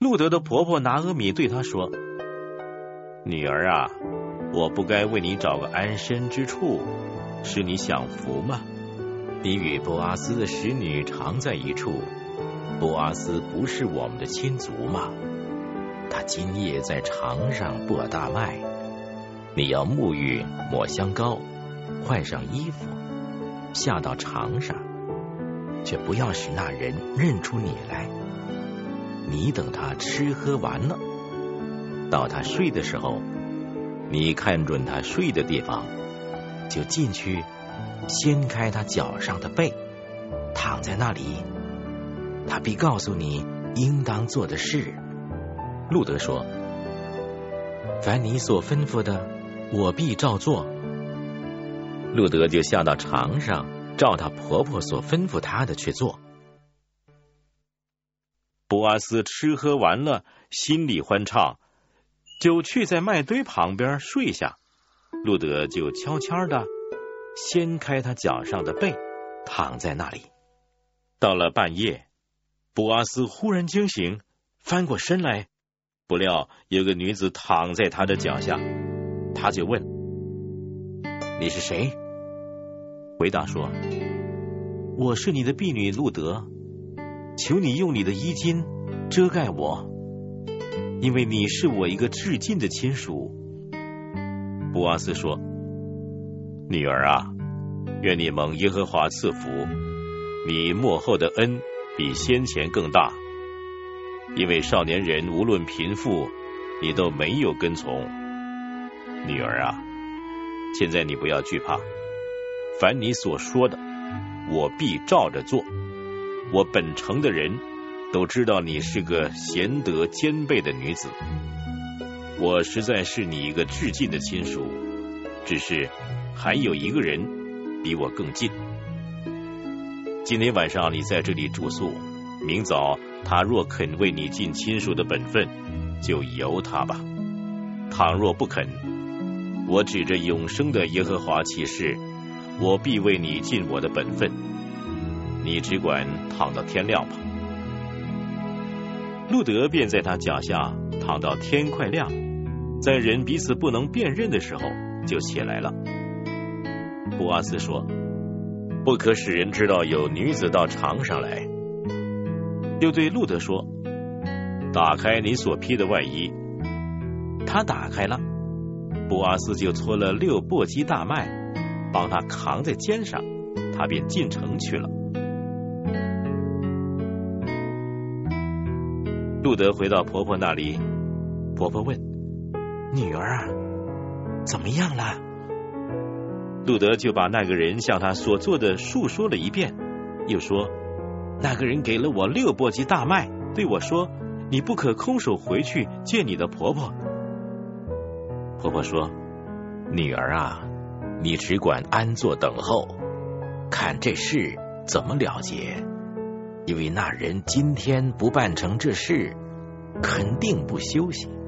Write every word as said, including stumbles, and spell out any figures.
路德的婆婆拿俄米对她说：女儿啊，我不该为你找个安身之处，使你享福吗？你与波阿斯的使女常在一处，波阿斯不是我们的亲族吗？他今夜在床上剥大麦，你要沐浴抹香膏，换上衣服，下到床上，却不要使那人认出你来。你等他吃喝完了，到他睡的时候，你看准他睡的地方，就进去掀开他脚上的被，躺在那里，他必告诉你应当做的事。路德说：凡你所吩咐的，我必照做。路德就下到床上，照她婆婆所吩咐她的去做。波阿斯吃喝完了，心里欢畅，就去在麦堆旁边睡下。路德就悄悄的掀开他脚上的被，躺在那里。到了半夜，波阿斯忽然惊醒，翻过身来，不料有个女子躺在他的脚下，他就问：你是谁？回答说：我是你的婢女路德，求你用你的衣襟遮盖我，因为你是我一个至近的亲属。波阿斯说：女儿啊，愿你蒙耶和华赐福，你末后的恩比先前更大，因为少年人无论贫富，你都没有跟从。女儿啊，现在你不要惧怕，凡你所说的，我必照着做。我本城的人都知道你是个贤德兼备的女子，我实在是你一个至近的亲属，只是还有一个人比我更近。今天晚上你在这里住宿，明早他若肯为你尽亲属的本分，就由他吧。倘若不肯，我指着永生的耶和华起誓，我必为你尽我的本分。你只管躺到天亮吧。路德便在他脚下躺到天快亮，在人彼此不能辨认的时候，就起来了。波阿斯说：不可使人知道有女子到床上来。又对路德说：打开你所披的外衣。他打开了，波阿斯就搓了六簸箕大麦，帮他扛在肩上，他便进城去了。路德回到婆婆那里，婆婆问：女儿啊，怎么样了？路德就把那个人向他所做的述说了一遍，又说：那个人给了我六簸箕大麦，对我说：你不可空手回去见你的婆婆。婆婆说：女儿啊，你只管安坐等候，看这事怎么了结，因为那人今天不办成这事，肯定不休息。